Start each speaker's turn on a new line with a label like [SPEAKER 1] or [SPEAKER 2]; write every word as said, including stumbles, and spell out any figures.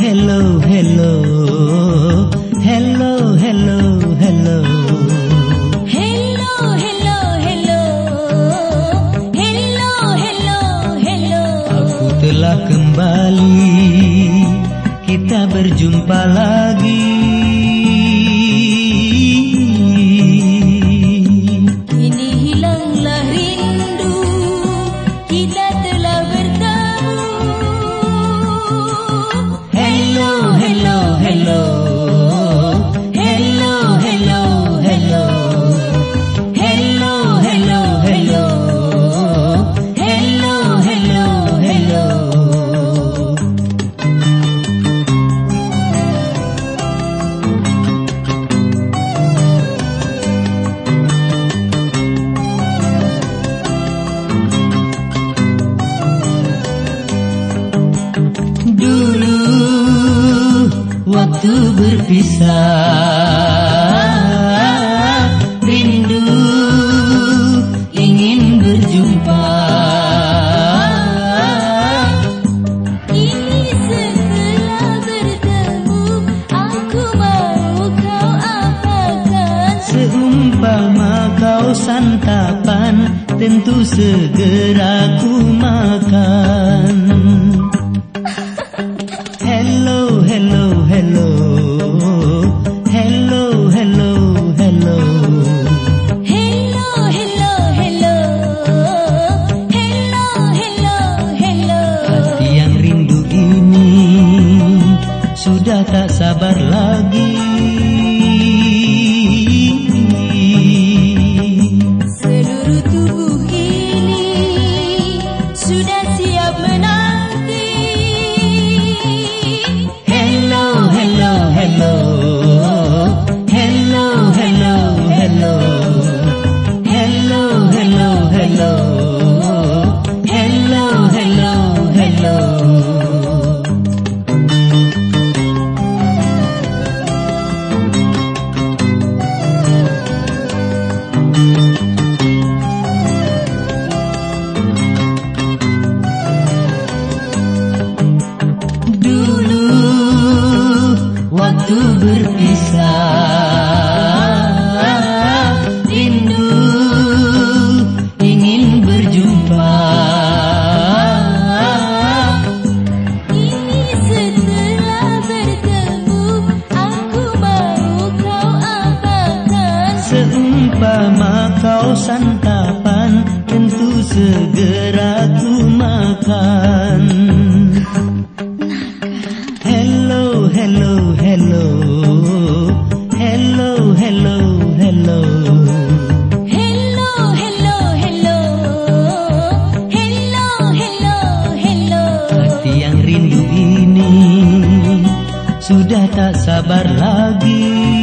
[SPEAKER 1] hello, hello, hello, hello, hello.
[SPEAKER 2] Hello, hello, hello, hello, hello, hello.
[SPEAKER 1] Aku telah kembali, kita berjumpa lagi.
[SPEAKER 2] Kini hilanglah rindu, kita telah bertemu.
[SPEAKER 1] Hello, hello, hello, hello, hello, hello, hello, hello, hello, hello, hello, hello. Dulu waktu berpisah, rindu ingin berjumpa.
[SPEAKER 2] Kini setelah bertemu, aku mau kau apakan?
[SPEAKER 1] Seumpama kau santapan, tentu segera ku makan. Hello, hello, hello, hello, hello, hello.
[SPEAKER 2] Hello, hello, hello, hello, hello, hello.
[SPEAKER 1] Hati yang rindu ini sudah tak sabar lagi.
[SPEAKER 2] Seluruh tubuh ini sudah siap menanti.
[SPEAKER 1] Hello, hello, hello, hello, hello, hello, hello, hello, hello, hello, hello, hello. Dulu waktu berpisah, rindu ingin berjumpa.
[SPEAKER 2] Kini setelah bertemu, aku mau kau apakan?
[SPEAKER 1] Seumpama kau santapan, tentu segera ku makan. Hello, hello, hello, hello, hello, hello.
[SPEAKER 2] Hello, hello, hello, hello, hello, hello.
[SPEAKER 1] Hati yang rindu ini sudah tak sabar lagi.